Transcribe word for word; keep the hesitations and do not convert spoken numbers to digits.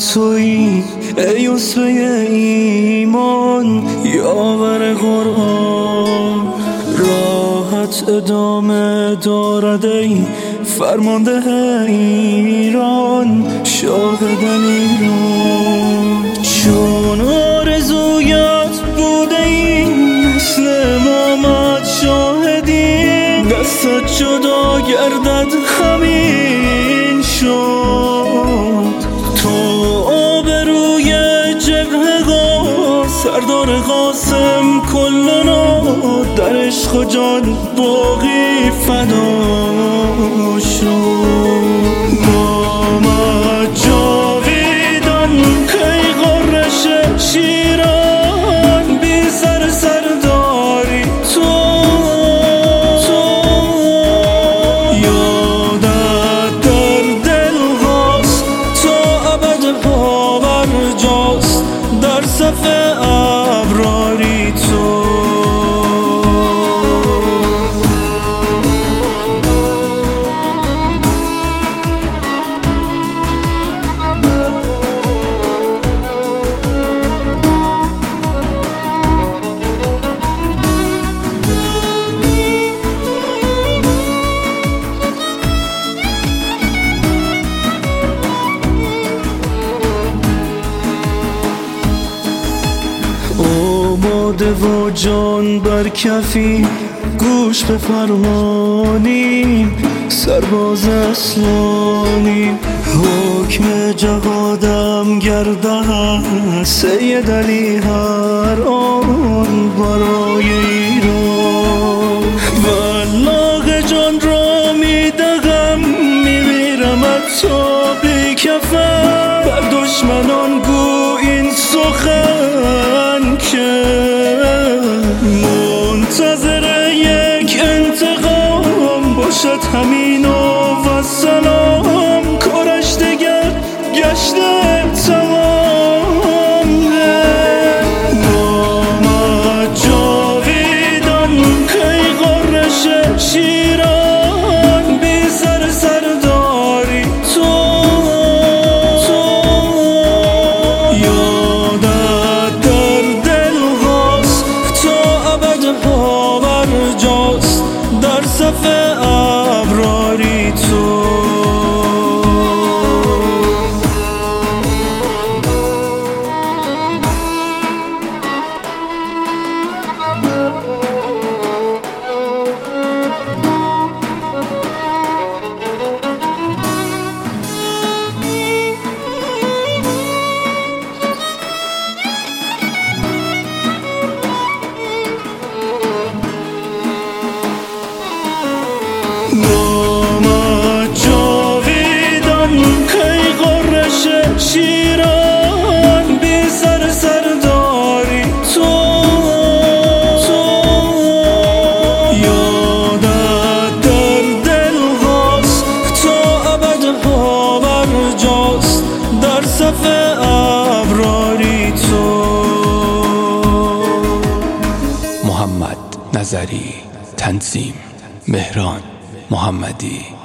تویی ای اسوه ایمان، یاور قرآن. راحت ادامه دارد ای فرمانده ایران، شاهدن ایران. چون آرزویت بوده این مثل محمد شاهدی، دستت جدا گردد همین شد. تو آبروی جبهه ها سردار قاسم کلنا، در عشق و جان باقی فدا شد. محمد جاویدان کی غرش شیران، بی سر سرداری تو تو یادت در دل هاست تا ابد پابرجاست، در صف ابراری تو. آماده و جان بر کفی، گوش به فرمانیم، سرباز اسلامیم. حکم جهادم گرده سید علی هر آن برای ایران. والله جان را میدهم میمیرم تا بی کفن، بر دشمنان گو این سخن که منتظر یک انتقام باشد همین و سلام. کارش دگر گشته تمام. محمد جاویدان کی غرش شیران، بی سر سرداری تو تو یادت در دل هاست تا ابد پابرجاست، در صف ابراری تو. محمد جاویدان کی غرش شیران، بی سر سرداری تو تو یادت در دل هاست تا ابد پابرجاست، در صف ابراری تو. محمد نظری، تنظیم مهران محمدی.